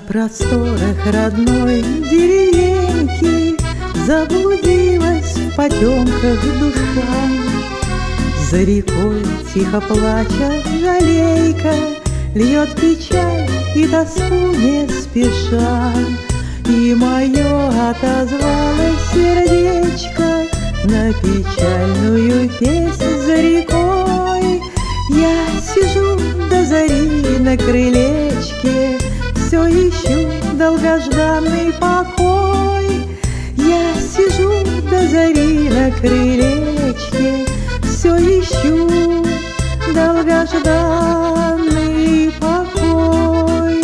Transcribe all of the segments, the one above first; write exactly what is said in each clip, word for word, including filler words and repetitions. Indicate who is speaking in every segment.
Speaker 1: просторах родной деревеньки заблудилась в потемках душа. За рекой, тихо плача, жалейка льет печаль и тоску не спеша. И мое отозвалось сердечко на печальную песнь за рекой. Я сижу до зари на крылечке, все ищу долгожданный покой. Я сижу до зари на крылечке, все ищу долгожданный покой.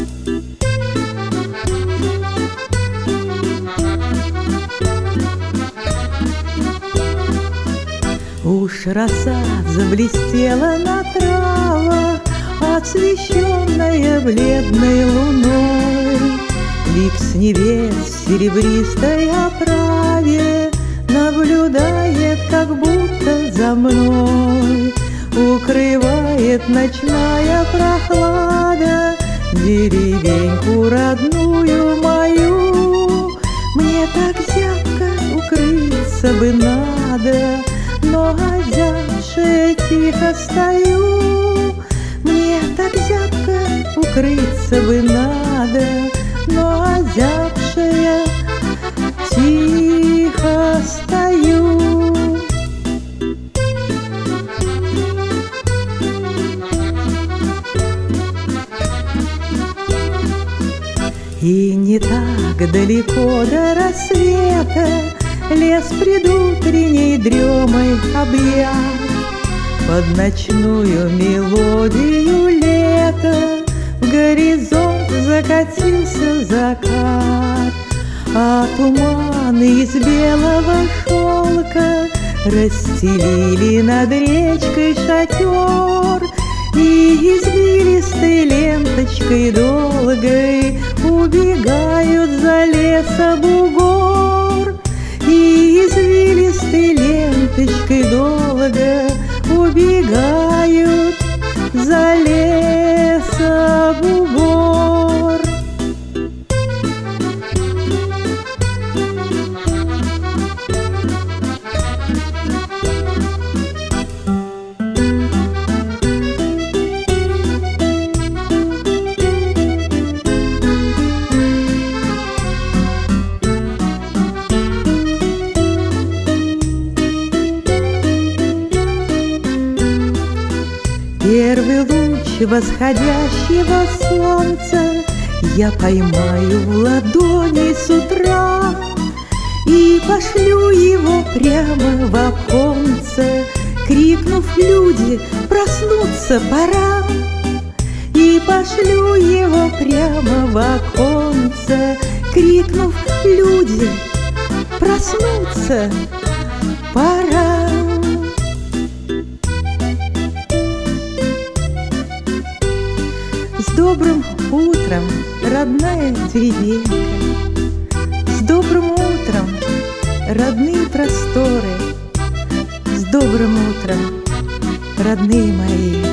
Speaker 1: Уж роса заблестела на травах, освещенная бледной луной. Лик с небес в серебристой оправе наблюдает, как будто за мной. Укрывает ночная прохлада деревеньку родную мою. Мне так зябко укрыться бы надо, но озябшая тихо стою. Мне так зябко укрыться бы надо, но озябшая тихо стою. И не так далеко до рассвета лес предутренней дремой объят. Под ночную мелодию лета в горизонт закатился закат. А туманы из белого шелка расстелили над речкой шатер. И извилистой ленточкой долгой убегают за леса бугор. И извилистой ленточкой долго убегают за леса бугор. Первый луч восходящего солнца я поймаю в ладони с утра и пошлю его прямо в оконце, крикнув: люди, проснуться пора. И пошлю его прямо в оконце, крикнув: люди, проснуться пора. С добрым утром, родная деревенька, с добрым утром, родные просторы, с добрым утром, родные мои.